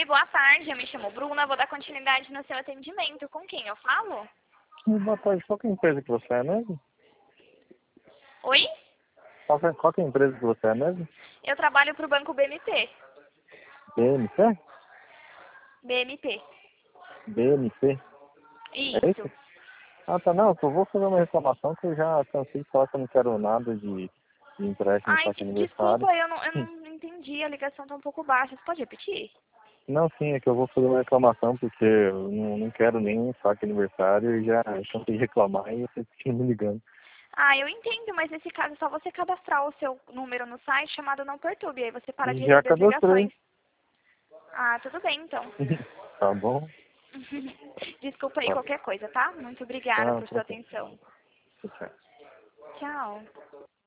boa tarde. Eu me chamo Bruna, vou dar continuidade no seu atendimento. Com quem eu falo? Boa tarde. Qual que é a empresa que você é mesmo? Oi? Qual que é a empresa que você é mesmo? Eu trabalho para o Banco BMP. BMC? BMP. BMC? É Isso. isso? Ah, tá. Não, eu só vou fazer uma reclamação que eu já cansei de falar que eu não quero nada de empréstimo Ai, para aniversário. desculpa, eu não entendi. A ligação tá um pouco baixa. Você pode repetir? Não, sim, é que eu vou fazer uma reclamação porque eu não quero nenhum saque de aniversário e já cansei de reclamar e você fica me ligando. Ah, eu entendo, mas nesse caso é só você cadastrar o seu número no site chamado Não Perturbe. Aí você para de Já receber as cadastrei. ligações. Ah, tudo bem, então. Tá bom? Desculpa aí Tá, qualquer coisa, tá? Muito obrigada tá, por sua tá, atenção. tá. Tchau.